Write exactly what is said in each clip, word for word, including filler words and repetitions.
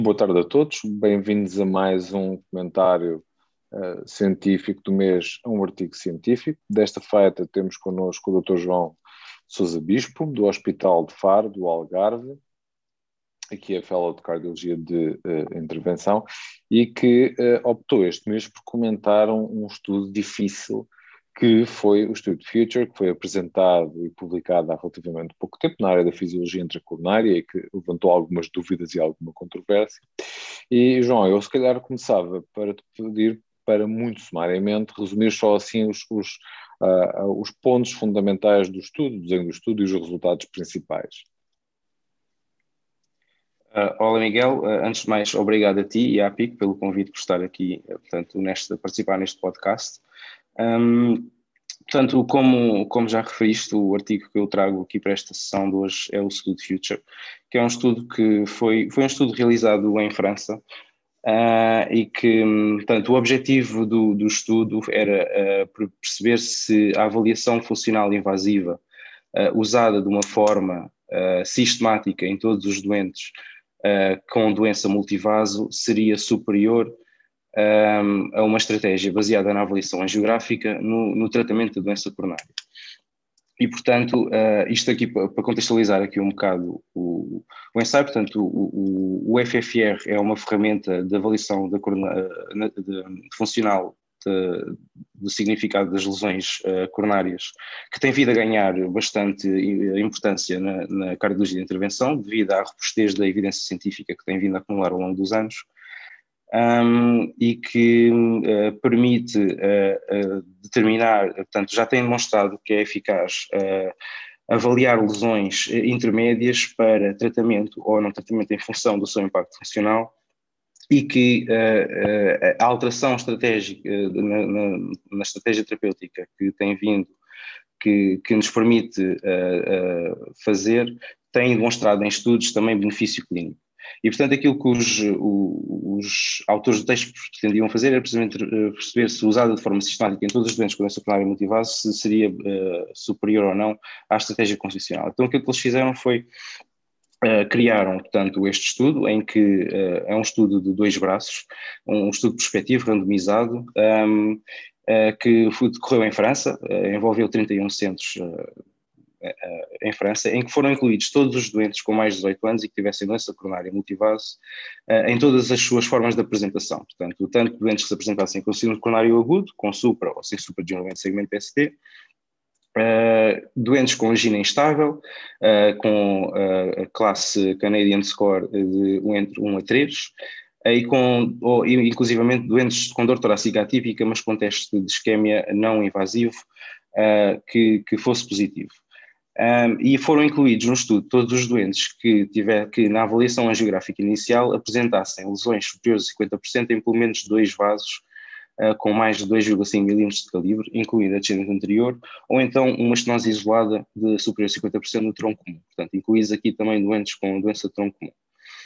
Boa tarde a todos, bem-vindos a mais um comentário uh, científico do mês, a um artigo científico. Desta feita temos connosco o doutor João Sousa Bispo, do Hospital de Faro, do Algarve, aqui é Fellow de Cardiologia de uh, Intervenção, e que uh, optou este mês por comentar um, um estudo difícil que foi o estudo Future, que foi apresentado e publicado há relativamente pouco tempo na área da fisiologia intracoronária e que levantou algumas dúvidas e alguma controvérsia. E, João, eu se calhar começava para te pedir para, muito sumariamente, resumir só assim os, os, uh, os pontos fundamentais do estudo, do desenho do estudo e os resultados principais. Uh, olá Miguel, uh, antes de mais obrigado a ti e à PIC pelo convite por estar aqui, uh, portanto, neste, participar neste podcast. Um, portanto, como, como já referiste, o artigo que eu trago aqui para esta sessão de hoje é o estudo Future, que é um estudo que foi, foi um estudo realizado em França uh, e que, portanto, o objetivo do, do estudo era uh, perceber se a avaliação funcional invasiva uh, usada de uma forma uh, sistemática em todos os doentes Uh, com doença multivaso seria superior um, a uma estratégia baseada na avaliação angiográfica no, no tratamento da doença coronária. E, portanto, uh, isto aqui para contextualizar aqui um bocado o, o ensaio, portanto, o, o, o F F R é uma ferramenta de avaliação da corona, de, de, funcional de, do significado das lesões uh, coronárias, que tem vindo a ganhar bastante importância na, na cardiologia de intervenção, devido à robustez da evidência científica que tem vindo a acumular ao longo dos anos, um, e que uh, permite uh, uh, determinar, portanto, já tem demonstrado que é eficaz uh, avaliar lesões intermédias para tratamento ou não tratamento em função do seu impacto funcional, e que uh, uh, a alteração estratégica uh, na, na, na estratégia terapêutica que tem vindo, que, que nos permite uh, uh, fazer, tem demonstrado em estudos também benefício clínico. E, portanto, aquilo que os, os autores do texto pretendiam fazer era precisamente perceber se usada de forma sistemática em todos os doentes com doença coronária multivase, se seria uh, superior ou não à estratégia convencional. Então, aquilo que eles fizeram foi Uh, criaram, portanto, este estudo, em que uh, é um estudo de dois braços, um estudo prospectivo, randomizado, um, uh, que foi, decorreu em França, uh, envolveu trinta e um centros uh, uh, em França, em que foram incluídos todos os doentes com mais de dezoito anos e que tivessem doença coronária multivase uh, em todas as suas formas de apresentação. Portanto, tanto doentes que se apresentassem com síndrome coronário agudo, com supra ou sem supradesenvolvimento de segmento P S T, Uh, doentes com angina instável, uh, com uh, a classe Canadian Score de um, entre um a três, uh, e com, ou, inclusivamente doentes com dor torácica atípica, mas com teste de isquémia não invasivo, uh, que, que fosse positivo. Um, e foram incluídos no estudo todos os doentes que, tiver, que na avaliação angiográfica inicial apresentassem lesões superiores a cinquenta por cento em pelo menos dois vasos Uh, com mais de dois vírgula cinco milímetros de calibre, incluída a descendente anterior, ou então uma estenose isolada de superior a cinquenta por cento no tronco comum. Portanto, incluídos aqui também doentes com doença de tronco comum.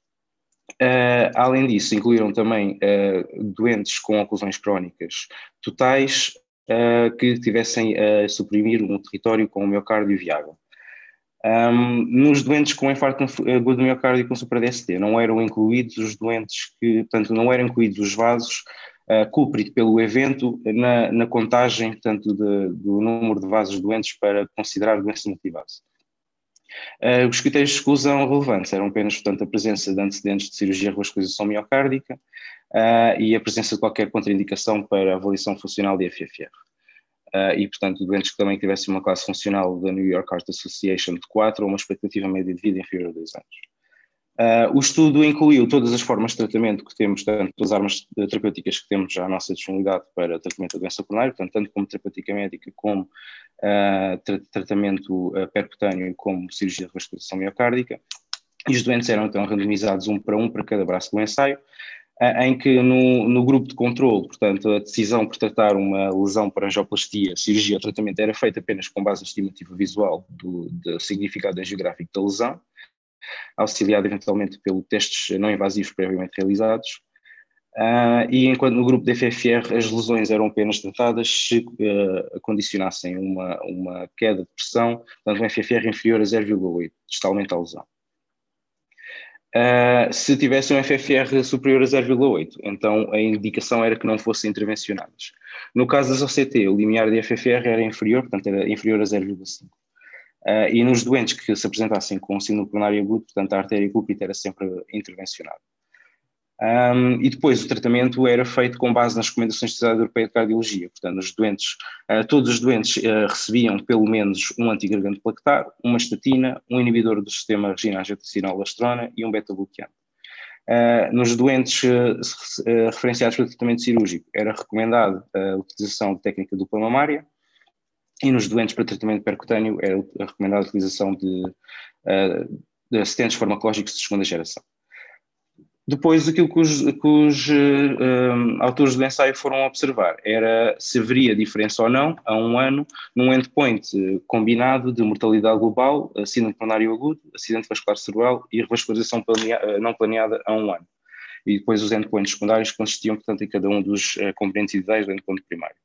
Uh, além disso, incluíram também uh, doentes com oclusões crónicas totais uh, que tivessem a suprimir um território com o miocárdio viável. Um, nos doentes com infarto agudo do miocárdio com supra-D S T não eram incluídos os doentes que, portanto, não eram incluídos os vasos uh, culprit pelo evento na, na contagem, portanto, de, do número de vasos doentes para considerar doença multivase. Uh, os critérios de exclusão relevantes eram apenas, portanto, a presença de antecedentes de cirurgia de revascularização miocárdica uh, e a presença de qualquer contraindicação para avaliação funcional de F F R. Uh, e, portanto, doentes que também tivessem uma classe funcional da New York Heart Association de quatro ou uma expectativa média de vida inferior a dois anos. Uh, o estudo incluiu todas as formas de tratamento que temos, tanto as armas terapêuticas que temos já à nossa disponibilidade para tratamento da doença coronária, portanto, tanto como terapêutica médica, como uh, tra tratamento uh, percutâneo, como cirurgia de revascularização miocárdica, e os doentes eram então randomizados um para um para cada braço do ensaio, em que no, no grupo de controle, portanto, a decisão por tratar uma lesão por angioplastia, cirurgia ou tratamento era feita apenas com base na estimativa visual do, do significado angiográfico da lesão, auxiliado eventualmente pelo testes não invasivos previamente realizados, uh, e enquanto no grupo de F F R as lesões eram apenas tratadas se uh, condicionassem uma, uma queda de pressão, portanto um F F R inferior a zero vírgula oito, totalmente à lesão. Uh, se tivesse um F F R superior a zero vírgula oito, então a indicação era que não fossem intervencionadas. No caso das O C T, o limiar de F F R era inferior, portanto era inferior a zero vírgula cinco. Uh, e nos doentes que se apresentassem com síndrome coronário agudo, portanto a artéria cúbita era sempre intervencionada. Um, e depois o tratamento era feito com base nas recomendações da Sociedade Europeia de Cardiologia. Portanto, os doentes, uh, todos os doentes uh, recebiam pelo menos um antiagregante plaquetar, uma estatina, um inibidor do sistema renin-angiotensinal-aldosterona e um beta-bloqueante. Uh, nos doentes uh, uh, referenciados para tratamento cirúrgico, era recomendado a utilização de técnica dupla mamária, e nos doentes para tratamento percutâneo era recomendada a utilização de, uh, de assistentes farmacológicos de segunda geração. Depois, aquilo que os, que os uh, autores do ensaio foram observar era se haveria diferença ou não, a um ano, num endpoint combinado de mortalidade global, síndrome coronário agudo, acidente vascular cerebral e revascularização planea, não planeada a um ano. E depois os endpoints secundários consistiam, portanto, em cada um dos uh, componentes ideais do endpoint primário.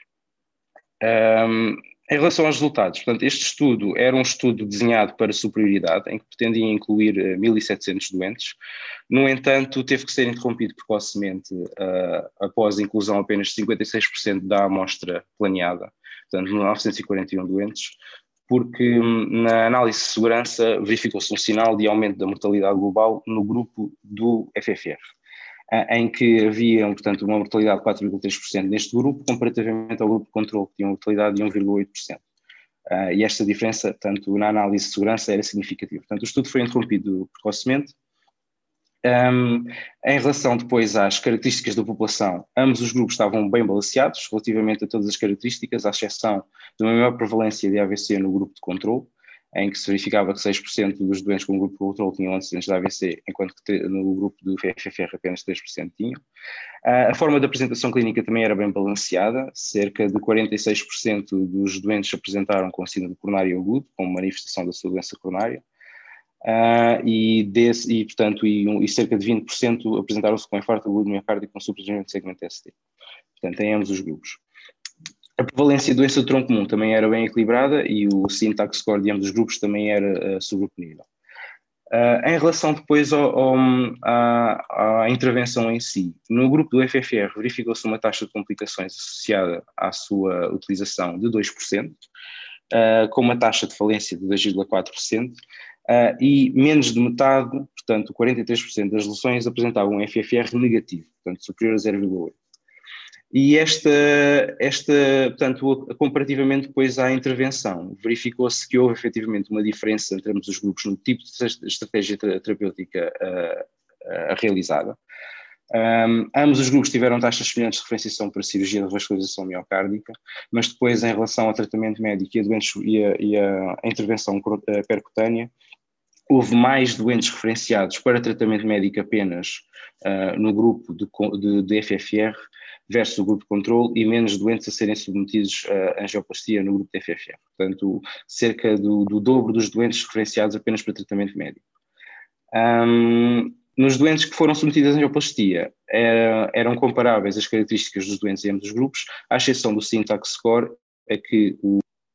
Um, Em relação aos resultados, portanto, este estudo era um estudo desenhado para superioridade, em que pretendia incluir mil e setecentos doentes. No entanto, teve que ser interrompido precocemente uh, após a inclusão apenas de cinquenta e seis por cento da amostra planeada, portanto, novecentos e quarenta e um doentes, porque na análise de segurança verificou-se um sinal de aumento da mortalidade global no grupo do F F R, em que havia, portanto, uma mortalidade de quatro vírgula três por cento neste grupo, comparativamente ao grupo de controle, que tinha uma mortalidade de um vírgula oito por cento. Uh, e esta diferença, tanto na análise de segurança, era significativa. Portanto, o estudo foi interrompido precocemente. Um, em relação depois às características da população, ambos os grupos estavam bem balanceados relativamente a todas as características, à exceção de uma maior prevalência de A V C no grupo de controle, em que se verificava que seis por cento dos doentes com o grupo de controle tinham antecedentes de A V C, enquanto que no grupo do F F R apenas três por cento tinham. A forma de apresentação clínica também era bem balanceada, cerca de quarenta e seis por cento dos doentes apresentaram com síndrome coronário agudo, como manifestação da sua doença coronária, e, desse, e, portanto, e, e cerca de vinte por cento apresentaram-se com infarto agudo do miocárdio com supradesenvolvimento de segmento S T, portanto, em ambos os grupos. A prevalência de doença do tronco comum também era bem equilibrada e o syntax score de ambos os grupos também era uh, subgrupo-nível. Uh, em relação depois ao, ao, à, à intervenção em si, no grupo do F F R verificou-se uma taxa de complicações associada à sua utilização de dois por cento, uh, com uma taxa de falência de dois vírgula quatro por cento, uh, e menos de metade, portanto quarenta e três por cento das lesões apresentavam um F F R negativo, portanto superior a zero vírgula oito. E esta, esta, portanto, comparativamente depois à intervenção, verificou-se que houve efetivamente uma diferença entre ambos os grupos no tipo de estratégia terapêutica uh, uh, realizada. Um, ambos os grupos tiveram taxas semelhantes de referenciação para cirurgia de revascularização miocárdica, mas depois em relação ao tratamento médico e a, doentes, e a, e a intervenção percutânea, houve mais doentes referenciados para tratamento médico apenas uh, no grupo de, de, de F F R versus o grupo de controle e menos doentes a serem submetidos a angioplastia no grupo de F F R. Portanto, cerca do, do dobro dos doentes referenciados apenas para tratamento médico. Um, nos doentes que foram submetidos à angioplastia, era, eram comparáveis as características dos doentes em ambos os grupos, à exceção do syntax score, é que o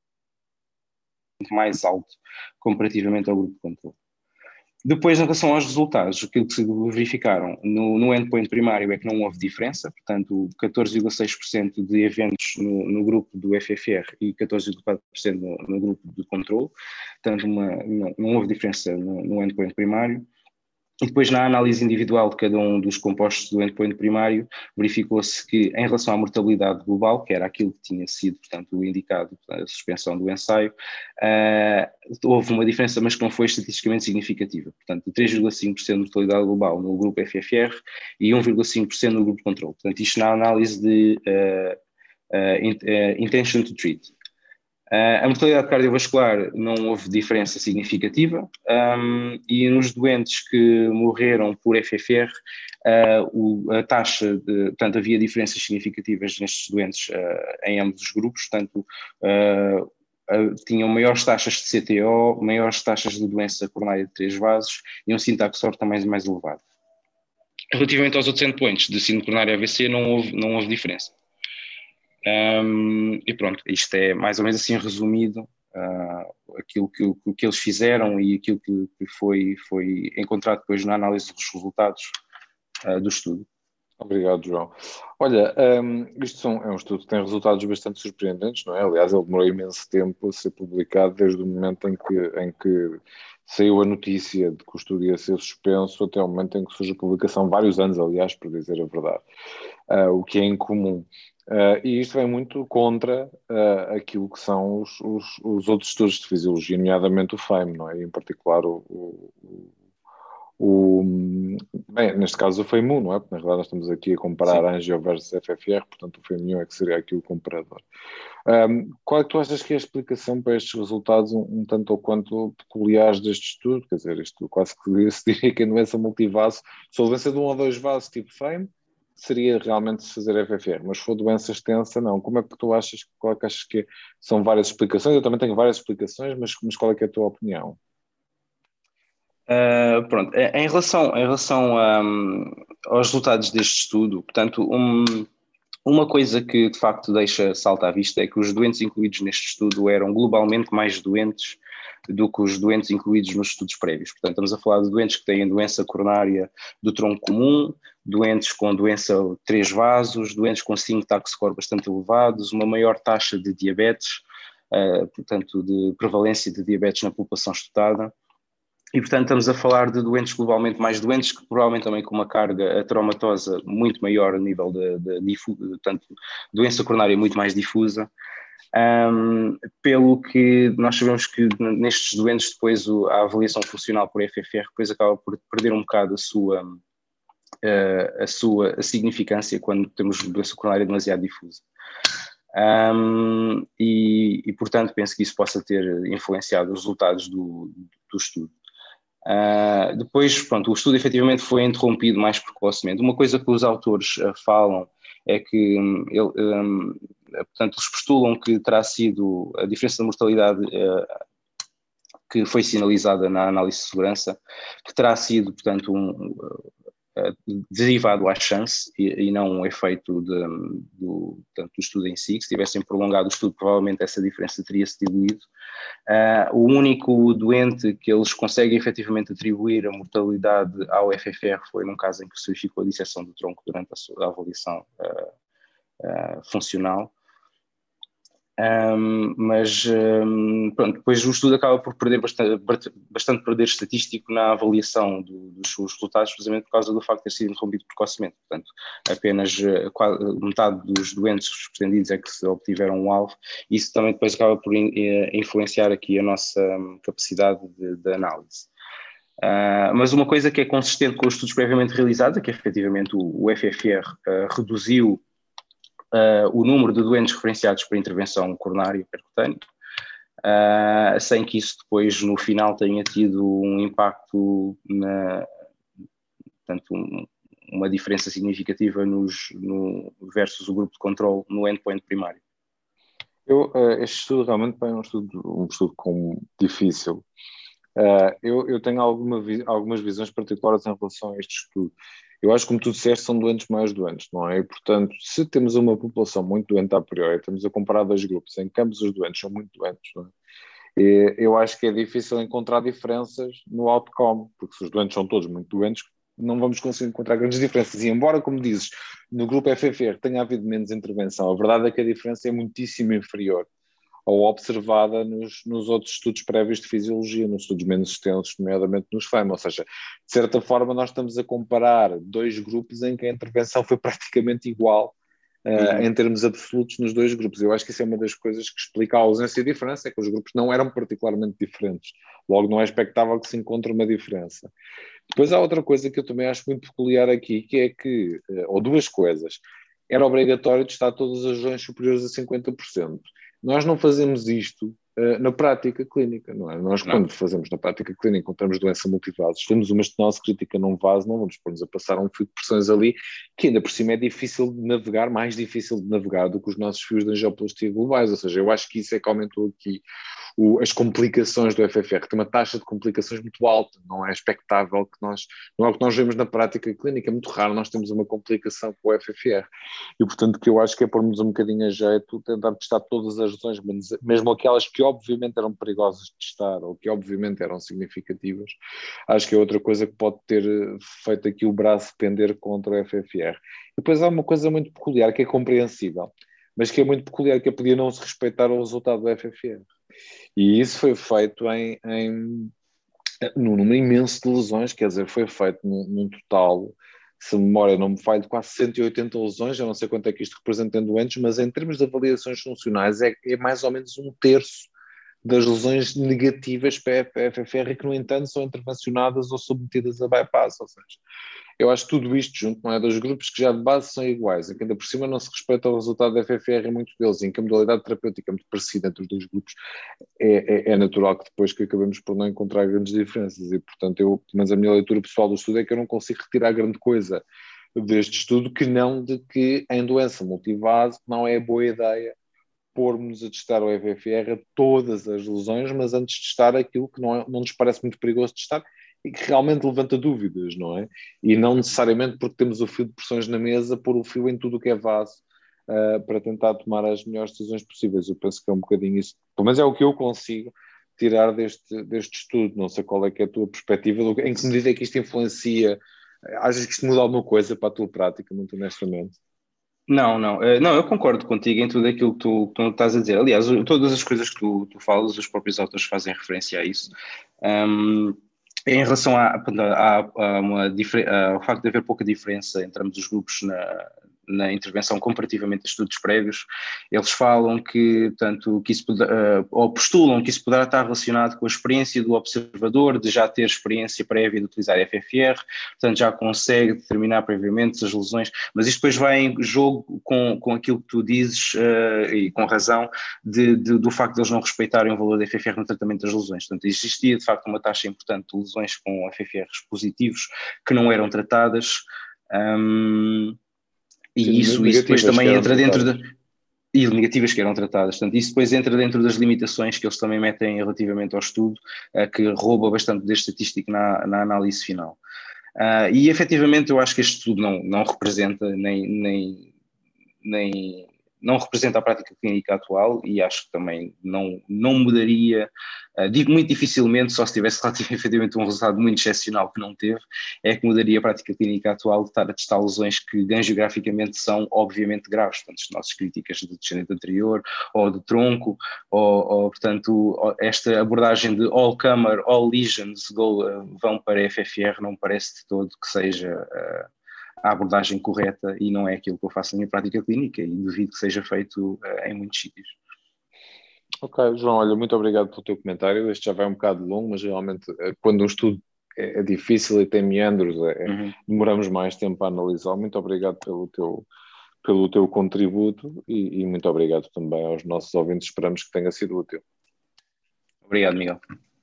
mais alto comparativamente ao grupo de controle. Depois, em relação aos resultados, aquilo que se verificaram no, no endpoint primário é que não houve diferença, portanto, catorze vírgula seis por cento de eventos no, no grupo do F F R e catorze vírgula quatro por cento no, no grupo de controle, portanto, uma, não, não houve diferença no, no endpoint primário. E depois, na análise individual de cada um dos compostos do endpoint primário, verificou-se que, em relação à mortalidade global, que era aquilo que tinha sido, portanto, indicado a suspensão do ensaio, uh, houve uma diferença, mas que não foi estatisticamente significativa. Portanto, três vírgula cinco por cento de mortalidade global no grupo F F R e um vírgula cinco por cento no grupo de controle. Portanto, isto na análise de uh, uh, in, uh, intention to treat. Uh, a mortalidade cardiovascular não houve diferença significativa um, e nos doentes que morreram por F F R, uh, o, a taxa de, portanto, havia diferenças significativas nestes doentes uh, em ambos os grupos, portanto, uh, uh, tinham maiores taxas de C T O, maiores taxas de doença coronária de três vasos e um syntax score também mais elevado. Relativamente aos outros endpoints de síndrome coronária A V C, não houve, não houve diferença. Um, e pronto, isto é mais ou menos assim resumido uh, aquilo que, o que eles fizeram e aquilo que, que foi, foi encontrado depois na análise dos resultados uh, do estudo. Obrigado, João. Olha, um, isto são, é um estudo que tem resultados bastante surpreendentes, não é? Aliás, ele demorou imenso tempo a ser publicado, desde o momento em que, em que saiu a notícia de que o estudo ia ser suspenso até o momento em que surge a publicação, vários anos, aliás, para dizer a verdade, uh, o que é incomum. Uh, e isto vem muito contra uh, aquilo que são os, os, os outros estudos de fisiologia, nomeadamente o FAME, não é? E em particular o, o O, bem, neste caso o FAMU, não é? Porque na realidade nós estamos aqui a comparar Sim. Angio versus F F R, portanto o FAMU é que seria aqui o comparador. Um, qual é que tu achas que é a explicação para estes resultados um, um tanto ou quanto peculiares deste estudo? Quer dizer, isto quase que se diria que a doença multivaso, solvência de um ou dois vasos tipo FAME, seria realmente se fazer F F R, mas se for doença extensa, não. Como é que tu achas, qual é que achas que são várias explicações? Eu também tenho várias explicações, mas, mas qual é que é a tua opinião? Uh, pronto, em relação, em relação um, aos resultados deste estudo, portanto, um, uma coisa que de facto deixa salta à vista é que os doentes incluídos neste estudo eram globalmente mais doentes do que os doentes incluídos nos estudos prévios. Portanto, estamos a falar de doentes que têm doença coronária do tronco comum, doentes com doença de três vasos, doentes com cinco TAC score bastante elevados, uma maior taxa de diabetes, uh, portanto, de prevalência de diabetes na população estudada. E, portanto, estamos a falar de doentes globalmente mais doentes, que provavelmente também com uma carga ateromatosa muito maior a nível de, de, de, de portanto, doença coronária muito mais difusa. Um, pelo que nós sabemos que nestes doentes depois o, a avaliação funcional por F F R depois acaba por perder um bocado a sua, uh, a sua a significância quando temos doença coronária demasiado difusa. Um, e, e, portanto, penso que isso possa ter influenciado os resultados do, do estudo. Uh, depois, pronto, o estudo efetivamente foi interrompido mais precocemente. Uma coisa que os autores uh, falam é que, um, ele, um, portanto, eles postulam que terá sido a diferença de mortalidade uh, que foi sinalizada na análise de segurança, que terá sido, portanto, um, uh, derivado à chance e, e não um efeito de, do, portanto, do estudo em si. Que se tivessem prolongado o estudo, provavelmente essa diferença teria-se diluído. Uh, o único doente que eles conseguem efetivamente atribuir a mortalidade ao F F R foi num caso em que se verificou a disseção do tronco durante a, sua, a avaliação uh, uh, funcional. Um, mas um, pronto, depois o estudo acaba por perder bastante, bastante perder estatístico na avaliação do, dos seus resultados, precisamente por causa do facto de ter sido interrompido precocemente. Portanto, apenas uh, metade dos doentes pretendidos é que se obtiveram um alvo, e isso também depois acaba por in, uh, influenciar aqui a nossa um, capacidade de, de análise. Uh, mas uma coisa que é consistente com os estudos previamente realizados é que efetivamente o, o F F R uh, reduziu Uh, o número de doentes referenciados para intervenção coronária percutânea, uh, sem que isso depois no final tenha tido um impacto, na, portanto, um, uma diferença significativa nos, no, versus o grupo de controle no endpoint primário. Eu, uh, este estudo realmente é um estudo, um estudo com, difícil. Uh, eu, eu tenho alguma, algumas visões particulares em relação a este estudo. Eu acho que, como tu disseste, são doentes mais doentes, não é? E, portanto, se temos uma população muito doente a priori, estamos a comparar dois grupos em que ambos os doentes são muito doentes, não é? E eu acho que é difícil encontrar diferenças no outcome, porque se os doentes são todos muito doentes, não vamos conseguir encontrar grandes diferenças. E embora, como dizes, no grupo F F R tenha havido menos intervenção, a verdade é que a diferença é muitíssimo inferior ou observada nos, nos outros estudos prévios de fisiologia, nos estudos menos extensos, nomeadamente nos FAME. Ou seja, de certa forma nós estamos a comparar dois grupos em que a intervenção foi praticamente igual uh, uhum. em termos absolutos nos dois grupos. Eu acho que isso é uma das coisas que explica a ausência de diferença, é que os grupos não eram particularmente diferentes. Logo, não é expectável que se encontre uma diferença. Depois há outra coisa que eu também acho muito peculiar aqui, que é que, uh, ou duas coisas, era obrigatório testar todas as regiões superiores a cinquenta por cento. Nós não fazemos isto uh, na prática clínica, não é? Nós, não. Quando fazemos na prática clínica, encontramos doença multivasos, temos uma estenose crítica num vaso, não vamos pôr-nos a passar um fio de pressões ali, que ainda por cima é difícil de navegar, mais difícil de navegar do que os nossos fios de angioplastia globais, ou seja, eu acho que isso é que aumentou aqui o, as complicações do F F R. Tem uma taxa de complicações muito alta, não é expectável que nós, não é o que nós vemos na prática clínica, é muito raro nós temos uma complicação com o F F R. E, portanto, o que eu acho que é pormos um bocadinho a jeito, tentar testar todas as lesões, mesmo aquelas que obviamente eram perigosas de testar, ou que obviamente eram significativas, acho que é outra coisa que pode ter feito aqui o braço pender contra o F F R. E depois há uma coisa muito peculiar, que é compreensível, mas que é muito peculiar, que é podia não se respeitar o resultado do F F R. E isso foi feito em, em num número imenso de lesões, quer dizer, foi feito num, num total, se a memória não me falha, de quase cento e oitenta lesões, eu não sei quanto é que isto representa em doentes, mas em termos de avaliações funcionais é, é mais ou menos um terço das lesões negativas para a F F R, que no entanto são intervencionadas ou submetidas a bypass, ou seja, eu acho que tudo isto junto, não é, dos grupos que já de base são iguais, em que ainda por cima não se respeita o resultado da F F R em muitos deles, em que a modalidade terapêutica é muito parecida entre os dois grupos, é, é, é natural que depois que acabemos por não encontrar grandes diferenças e, portanto, eu, mas a minha leitura pessoal do estudo é que eu não consigo retirar grande coisa deste estudo, que não de que em doença multivase não é boa ideia pormos a testar o F F R a todas as lesões, mas antes de testar aquilo que não, é, não nos parece muito perigoso testar e que realmente levanta dúvidas, não é? E não necessariamente porque temos o fio de pressões na mesa, pôr o fio em tudo o que é vaso uh, para tentar tomar as melhores decisões possíveis. Eu penso que é um bocadinho isso. Pelo menos é o que eu consigo tirar deste, deste estudo. Não sei qual é que é a tua perspectiva, em que medida é que isto influencia. Achas que isto muda alguma coisa para a tua prática, muito honestamente? Não, não, eh, não, eu concordo contigo em tudo aquilo que tu, que tu estás a dizer. Aliás, o- todas as coisas que tu, tu falas, os próprios autores fazem referência a isso. Um, em relação a, a, a uma, a, ao facto de haver pouca diferença entre ambos os grupos na, na intervenção comparativamente a estudos prévios, eles falam que, portanto, que isso uh, ou postulam que isso poderá estar relacionado com a experiência do observador, de já ter experiência prévia de utilizar F F R, portanto já consegue determinar previamente as lesões, mas isto depois vai em jogo com, com aquilo que tu dizes, uh, e com razão, de, de, do facto de eles não respeitarem o valor da F F R no tratamento das lesões. Portanto, existia de facto uma taxa importante de lesões com F F Rs positivos que não eram tratadas, um, Sim, e isso, isso depois negativas que também eram entra dentro tratadas. de, e negativas que eram tratadas. Portanto, isso depois entra dentro das limitações que eles também metem relativamente ao estudo, uh, que rouba bastante da estatística na, na análise final. Uh, e efetivamente eu acho que este estudo não, não representa nem, nem, nem não representa a prática clínica atual e acho que também não, não mudaria, uh, digo muito dificilmente, só se tivesse efetivamente um resultado muito excepcional que não teve, é que mudaria a prática clínica atual de estar a testar lesões que angiograficamente são obviamente graves, portanto, as nossas críticas de descendente anterior ou de tronco, ou, ou portanto, esta abordagem de all comer, all lesions go, uh, vão para F F R, não me parece de todo que seja uh, a abordagem correta e não é aquilo que eu faço na minha prática clínica e duvido que seja feito uh, em muitos sítios. Ok, João, olha, muito obrigado pelo teu comentário. Este já vai um bocado longo, mas realmente quando um estudo é, é difícil e tem meandros, é, Uhum. demoramos mais tempo a analisar. Muito obrigado pelo teu, pelo teu contributo e, e muito obrigado também aos nossos ouvintes. Esperamos que tenha sido útil. Obrigado, Miguel.